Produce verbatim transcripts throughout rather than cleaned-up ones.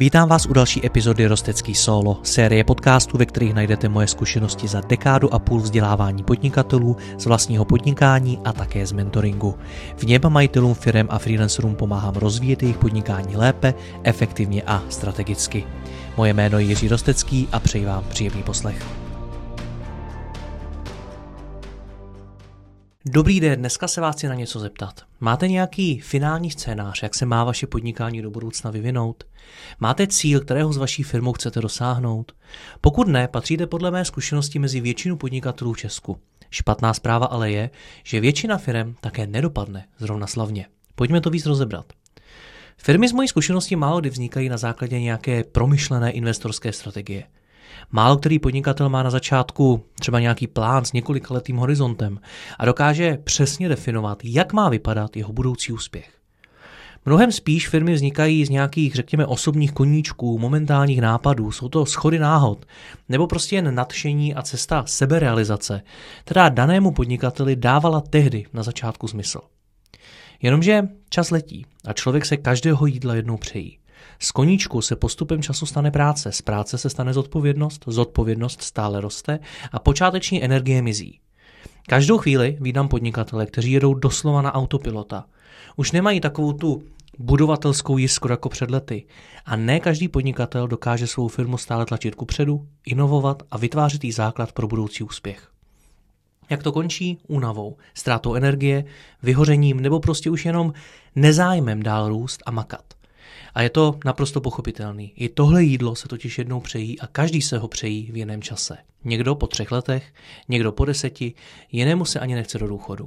Vítám vás u další epizody Rostecký solo, série podcastů, ve kterých najdete moje zkušenosti za dekádu a půl vzdělávání podnikatelů, z vlastního podnikání a také z mentoringu. V něm majitelům firem a freelancerům pomáhám rozvíjet jejich podnikání lépe, efektivně a strategicky. Moje jméno je Jiří Rostecký a přeji vám příjemný poslech. Dobrý den, dneska se vás chci na něco zeptat. Máte nějaký finální scénář, jak se má vaše podnikání do budoucna vyvinout? Máte cíl, kterého s vaší firmou chcete dosáhnout? Pokud ne, patříte podle mé zkušenosti mezi většinu podnikatelů v Česku. Špatná zpráva ale je, že většina firem také nedopadne zrovna slavně. Pojďme to víc rozebrat. Firmy z mojí zkušenosti málo kdy vznikají na základě nějaké promyšlené investorské strategie. Málo který podnikatel má na začátku třeba nějaký plán s několikaletým horizontem a dokáže přesně definovat, jak má vypadat jeho budoucí úspěch. Mnohem spíš firmy vznikají z nějakých, řekněme, osobních koníčků, momentálních nápadů, jsou to schody náhod, nebo prostě jen nadšení a cesta seberealizace, která danému podnikateli dávala tehdy na začátku smysl. Jenomže čas letí a člověk se každého jídla jednou přejí. Z koníčku se postupem času stane práce, z práce se stane zodpovědnost, zodpovědnost stále roste a počáteční energie mizí. Každou chvíli vídám podnikatele, kteří jedou doslova na autopilota. Už nemají takovou tu budovatelskou jiskru jako před lety a ne každý podnikatel dokáže svou firmu stále tlačit kupředu, inovovat a vytvářet jí základ pro budoucí úspěch. Jak to končí? Únavou, ztrátou energie, vyhořením nebo prostě už jenom nezájmem dál růst a makat. A je to naprosto pochopitelný. I tohle jídlo se totiž jednou přejí a každý se ho přejí v jiném čase. Někdo po třech letech, někdo po deseti, jinému se ani nechce do důchodu.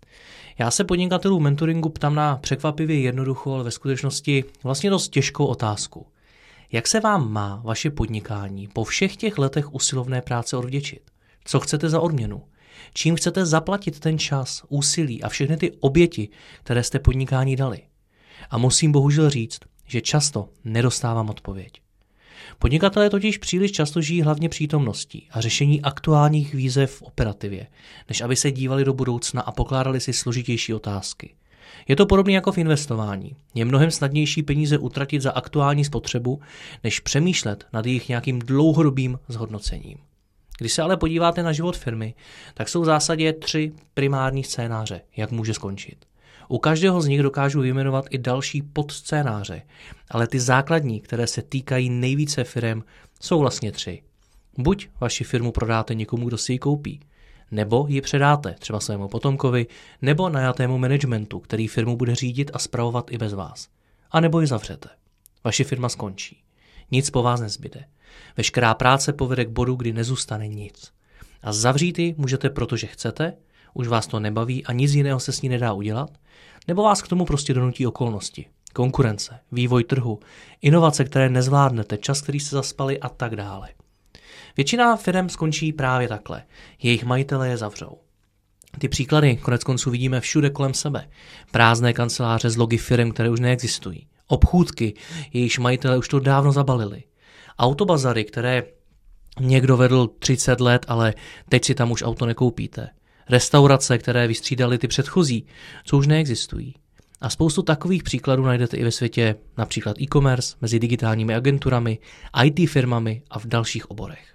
Já se podnikatelů v mentoringu ptám na překvapivě jednoduchou, ale ve skutečnosti vlastně dost těžkou otázku. Jak se vám má vaše podnikání po všech těch letech usilovné práce odvděčit? Co chcete za odměnu? Čím chcete zaplatit ten čas, úsilí a všechny ty oběti, které jste podnikání dali? A musím bohužel říct, že často nedostávám odpověď. Podnikatelé totiž příliš často žijí hlavně přítomností a řešení aktuálních výzev v operativě, než aby se dívali do budoucna a pokládali si složitější otázky. Je to podobně jako v investování. Je mnohem snadnější peníze utratit za aktuální spotřebu, než přemýšlet nad jejich nějakým dlouhodobým zhodnocením. Když se ale podíváte na život firmy, tak jsou v zásadě tři primární scénáře, jak může skončit. U každého z nich dokážu vyjmenovat i další podscénáře, ale ty základní, které se týkají nejvíce firem, jsou vlastně tři. Buď vaši firmu prodáte někomu, kdo si ji koupí, nebo ji předáte třeba svému potomkovi, nebo najatému managementu, který firmu bude řídit a spravovat i bez vás. A nebo ji zavřete. Vaše firma skončí. Nic po vás nezbyde. Veškerá práce povede k bodu, kdy nezůstane nic. A zavřít ji můžete, protože chcete, už vás to nebaví a nic jiného se s ní nedá udělat, nebo vás k tomu prostě donutí okolnosti, konkurence, vývoj trhu, inovace, které nezvládnete, čas, který se zaspali a tak dále. Většina firem skončí právě takhle. Jejich majitelé je zavřou. Ty příklady konec konců vidíme všude kolem sebe. Prázdné kanceláře z logy firem, které už neexistují. Obchůdky, jejichž majitelé už to dávno zabalili. Autobazary, které někdo vedl třicet let, ale teď si tam už auto nekoupíte. Restaurace, které vystřídaly ty předchozí, co už neexistují. A spoustu takových příkladů najdete i ve světě, například e-commerce, mezi digitálními agenturami, í té firmami a v dalších oborech.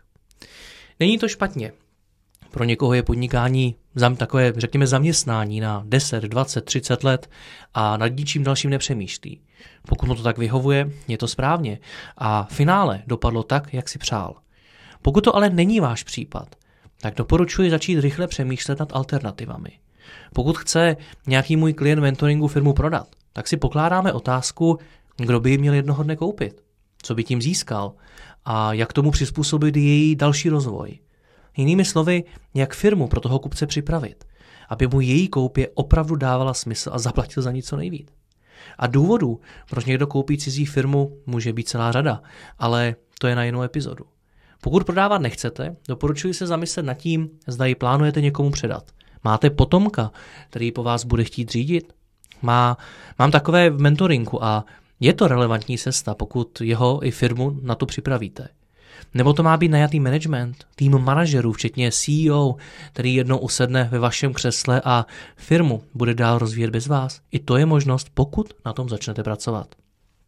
Není to špatně. Pro někoho je podnikání takové, řekněme, zaměstnání na deset, dvacet, třicet let a nad ničím dalším nepřemýšlí. Pokud mu to tak vyhovuje, je to správně. A v finále dopadlo tak, jak si přál. Pokud to ale není váš případ, tak doporučuji začít rychle přemýšlet nad alternativami. Pokud chce nějaký můj klient mentoringu firmu prodat, tak si pokládáme otázku, kdo by ji měl jednoho dne koupit, co by tím získal a jak tomu přizpůsobit její další rozvoj. Jinými slovy, jak firmu pro toho kupce připravit, aby mu její koupě opravdu dávala smysl a zaplatil za ní co nejvíc. A důvodů, proč někdo koupí cizí firmu, může být celá řada, ale to je na jinou epizodu. Pokud prodávat nechcete, doporučuji se zamyslet nad tím, zda ji plánujete někomu předat. Máte potomka, který po vás bude chtít řídit? Má, mám takové v mentoringu a je to relevantní cesta, pokud jeho i firmu na to připravíte. Nebo to má být najatý management, tým manažerů, včetně C E O, který jednou usedne ve vašem křesle a firmu bude dál rozvíjet bez vás. I to je možnost, pokud na tom začnete pracovat.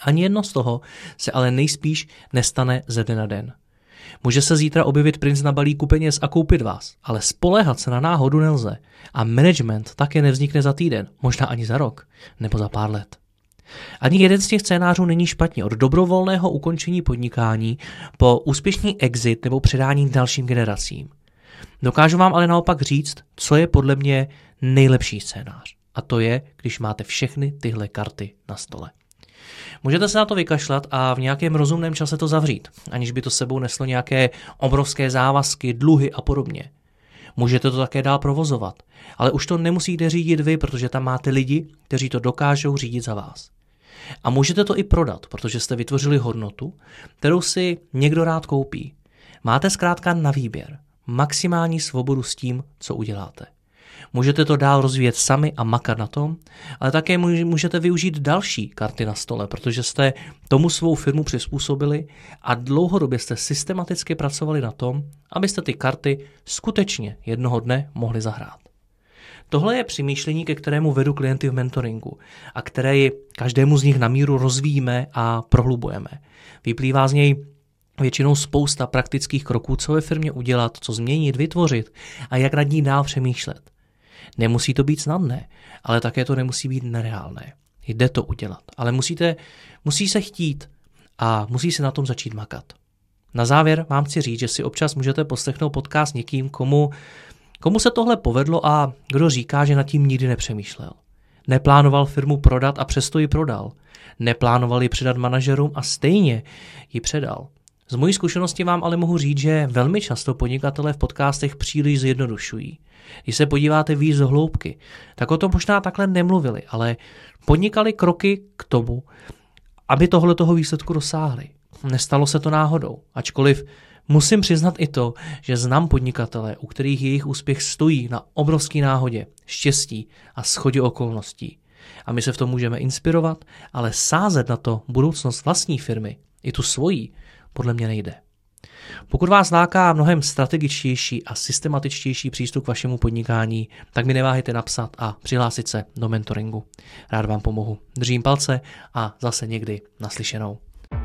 Ani jedno z toho se ale nejspíš nestane ze dne na den. Může se zítra objevit princ na balíku peněz a koupit vás, ale spoléhat se na náhodu nelze. A management také nevznikne za týden, možná ani za rok, nebo za pár let. Ani jeden z těch scénářů není špatně, od dobrovolného ukončení podnikání po úspěšný exit nebo předání dalším generacím. Dokážu vám ale naopak říct, co je podle mě nejlepší scénář. A to je, když máte všechny tyhle karty na stole. Můžete se na to vykašlat a v nějakém rozumném čase to zavřít, aniž by to sebou neslo nějaké obrovské závazky, dluhy a podobně. Můžete to také dál provozovat, ale už to nemusíte řídit vy, protože tam máte lidi, kteří to dokážou řídit za vás. A můžete to i prodat, protože jste vytvořili hodnotu, kterou si někdo rád koupí. Máte zkrátka na výběr maximální svobodu s tím, co uděláte. Můžete to dál rozvíjet sami a makat na tom, ale také můžete využít další karty na stole, protože jste tomu svou firmu přizpůsobili a dlouhodobě jste systematicky pracovali na tom, abyste ty karty skutečně jednoho dne mohli zahrát. Tohle je přemýšlení, ke kterému vedu klienty v mentoringu a které každému z nich na míru rozvíjíme a prohlubujeme. Vyplývá z něj většinou spousta praktických kroků, co ve firmě udělat, co změnit, vytvořit a jak nad ní dál přemýšlet. Nemusí to být snadné, ale také to nemusí být nereálné. Jde to udělat, ale musíte, musí se chtít a musí se na tom začít makat. Na závěr vám chci říct, že si občas můžete poslechnout podcast někým, komu, komu se tohle povedlo a kdo říká, že nad tím nikdy nepřemýšlel. Neplánoval firmu prodat a přesto ji prodal. Neplánoval ji předat manažerům a stejně ji předal. Z mojí zkušenosti vám ale mohu říct, že velmi často podnikatelé v podcastech příliš zjednodušují. Když se podíváte víc do hloubky, tak o tom možná takhle nemluvili, ale podnikali kroky k tomu, aby tohle toho výsledku dosáhli. Nestalo se to náhodou, ačkoliv musím přiznat i to, že znám podnikatele, u kterých jejich úspěch stojí na obrovské náhodě, štěstí a shodě okolností. A my se v tom můžeme inspirovat, ale sázet na to budoucnost vlastní firmy, i tu svojí, podle mě nejde. Pokud vás láká mnohem strategičtější a systematičtější přístup k vašemu podnikání, tak mi neváhejte napsat a přihlásit se do mentoringu. Rád vám pomohu. Držím palce a zase někdy naslyšenou.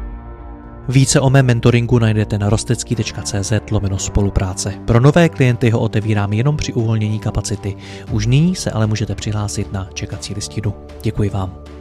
Více o mém mentoringu najdete na rostecký tečka cé zet lomeno spolupráce. Pro nové klienty ho otevírám jenom při uvolnění kapacity. Už nyní se ale můžete přihlásit na čekací listinu. Děkuji vám.